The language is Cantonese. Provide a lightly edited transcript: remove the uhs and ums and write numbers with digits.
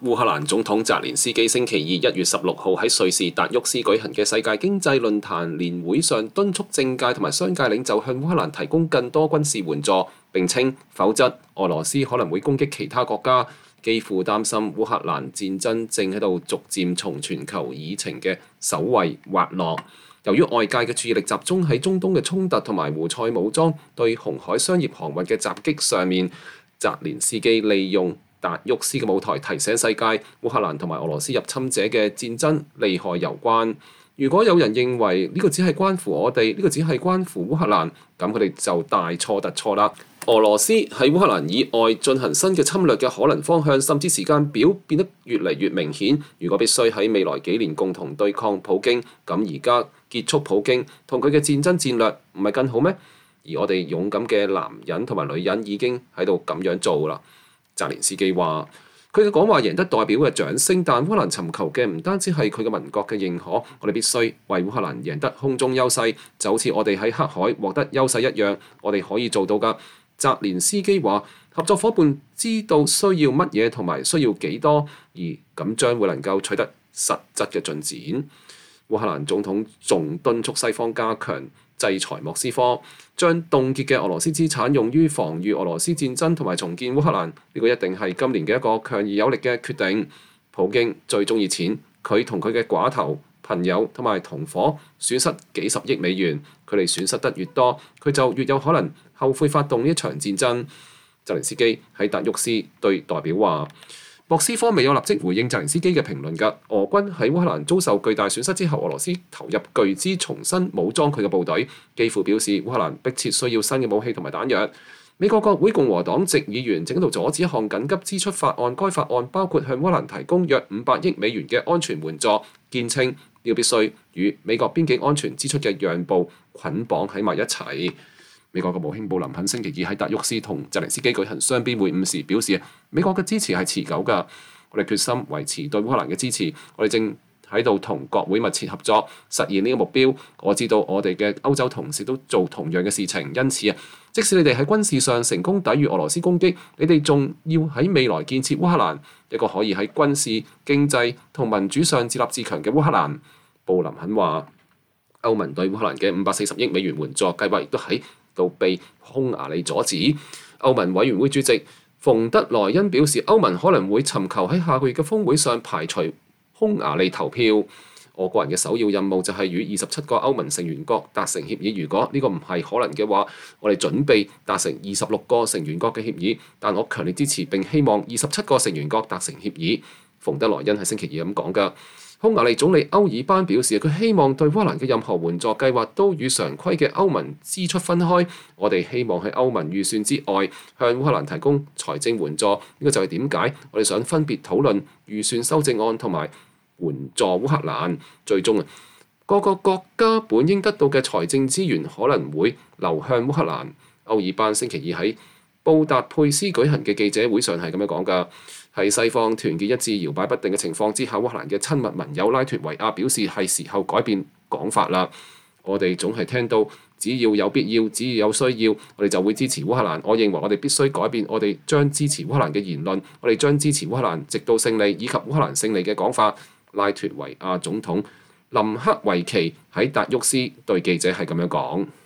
烏克蘭總統澤連斯基星期二1月16號喺瑞士達沃斯舉行嘅世界經濟論壇年會上，敦促政界同埋商界領袖向烏克蘭提供更多軍事援助，並稱否則俄羅斯可能會攻擊其他國家。基輔擔心烏克蘭戰爭正喺度逐漸從全球議程嘅首位滑落。由於外界嘅注意力集中喺中東嘅衝突同埋胡塞武裝對紅海商業航運嘅襲擊上面，澤連斯基利用達沃斯嘅舞台提醒世界，烏克蘭同埋俄羅斯入侵者嘅戰爭利害攸關。如果有人認為呢個只係關乎我哋，呢個只係關乎烏克蘭，咁佢哋就大錯特錯啦。俄羅斯喺烏克蘭以外進行新嘅侵略嘅可能方向，甚至時間表變得越嚟越明顯。如果必須喺未來幾年共同對抗普京，咁而家結束普京同佢嘅戰爭戰略唔係更好咩？而我哋勇敢嘅男人同埋女人已經喺度咁樣做啦。澤連斯基話：佢嘅講話贏得代表嘅掌聲，但烏克蘭尋求嘅唔單止係佢嘅民國嘅認可，我哋必須為烏克蘭贏得空中優勢，就好似我哋喺黑海獲得優勢一樣，我哋可以做到㗎。澤連斯基話：合作夥伴知道需要乜嘢同埋需要幾多，而咁將會能夠取得實質嘅進展。烏克蘭總統仲敦促西方加強制裁莫斯科，將凍結嘅俄羅斯資產用於防禦俄羅斯戰爭同埋重建烏克蘭。呢個一定係今年嘅一個強而有力嘅決定。普京最中意錢，佢同佢嘅寡頭、朋友同埋同夥損失幾十億美元，佢哋損失得越多，佢就越有可能後悔發動呢一場戰爭。澤連斯基喺達沃斯對代表話：莫斯科未有立即回應澤連斯基嘅評論㗎。俄軍喺烏克蘭遭受巨大損失之後，俄羅斯投入巨資重新武裝佢嘅部隊。基輔表示烏克蘭迫切需要新嘅武器同埋彈藥。美國國會共和黨籍議員正喺度阻止一項緊急支出法案，該法案包括向烏克蘭提供約500億美元嘅安全援助，堅稱呢個必須與美國邊境安全支出嘅讓步捆綁喺埋一齊。美國國務卿布林肯星期二喺達沃斯同澤連斯基舉行雙邊會晤時表示，美國嘅支持係持久㗎，我哋決心維持對烏克蘭嘅支持，我哋正喺度同國會密切合作，實現呢個目標。我知道我哋嘅歐洲同事都做同樣嘅事情，因此即使你哋喺軍事上成功抵禦俄羅斯攻擊，你哋仲要喺未來建設烏克蘭，一個可以喺軍事、經濟同民主上自立自強嘅烏克蘭。布林肯話，歐盟對烏克蘭嘅540億美元援助計劃亦都喺度被匈牙利阻止。歐盟委員會主席馮德萊恩表示，歐盟可能會尋求喺下個月嘅峰會上排除匈牙利投票。我個人嘅首要任務就係與27個歐盟成員國達成協議。如果呢個唔係可能嘅話，我哋準備達成26個成員國嘅協議。但我強烈支持並希望27個成員國達成協議。馮德萊恩係星期二咁講㗎。匈牙利總理歐爾班表示，佢希望對烏克蘭嘅任何援助計劃都與常規嘅歐盟支出分開。我哋希望喺歐盟預算之外向烏克蘭提供財政援助。呢個就係點解我哋想分別討論預算修正案同埋援助烏克蘭。最終各個國家本應得到嘅財政資源可能會流向烏克蘭。歐爾班星期二喺布達佩斯舉行嘅記者會上係咁樣講㗎。喺西方團結一致搖擺不定嘅情況之下，烏克蘭嘅親密盟友拉脫維亞表示係時候改變講法啦。我哋總係聽到只要有必要，只要有需要，我哋就會支持烏克蘭。我認為我哋必須改變我哋將支持烏克蘭嘅言論，我哋將支持烏克蘭直到勝利以及烏克蘭勝利嘅講法。拉脫維亞總統林克維奇喺達沃斯對記者係咁樣講。